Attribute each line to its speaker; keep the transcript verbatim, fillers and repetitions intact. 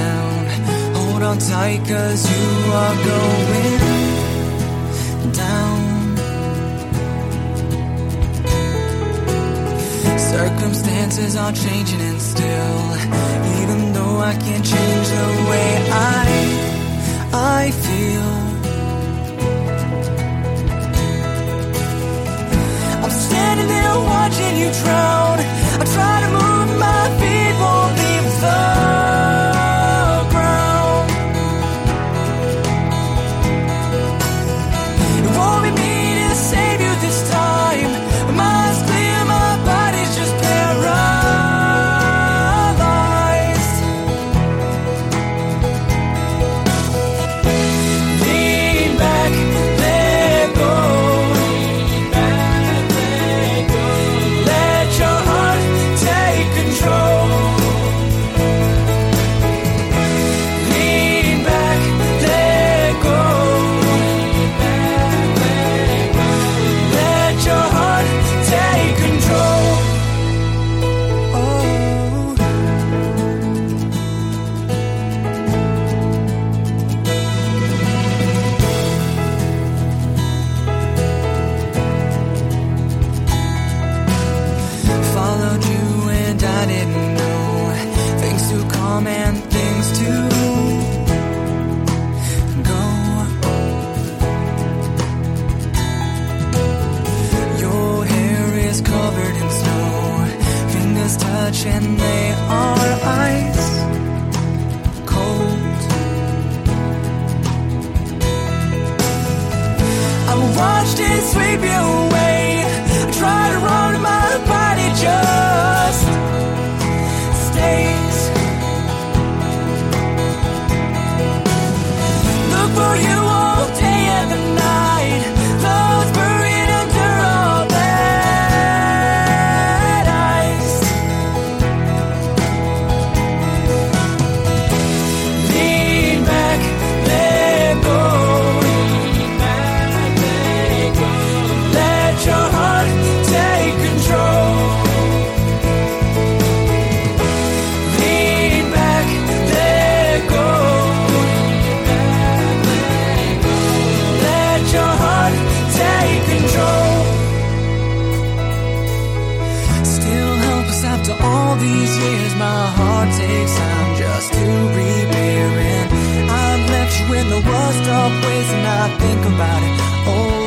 Speaker 1: down. Hold on tight, cause you are going down. Circumstances are changing and still, even though I can't change the way I, I feel, I'm standing there watching you drown. I try to move, my feet won't leave the ground. It won't be me to save you this time. My mind's clear, my body's just paralyzed. Lean back, let go. Let your heart take control. Lean back, let go. Let your heart take control. Oh. Followed you and I didn't know things to come and things to go. Your hair is covered in snow, fingers touch and they are ice cold. I watched it sweep you away. I try to run, my body just stays. Look for you all day and the night. Love's buried under all that ice. Lean back, let go. Let your heart take control. Lean back, let go. Let your heart take control. Still helpless after all these years. My heart takes time just to repair it. I've left you in the worst of ways, and I think about it. Oh,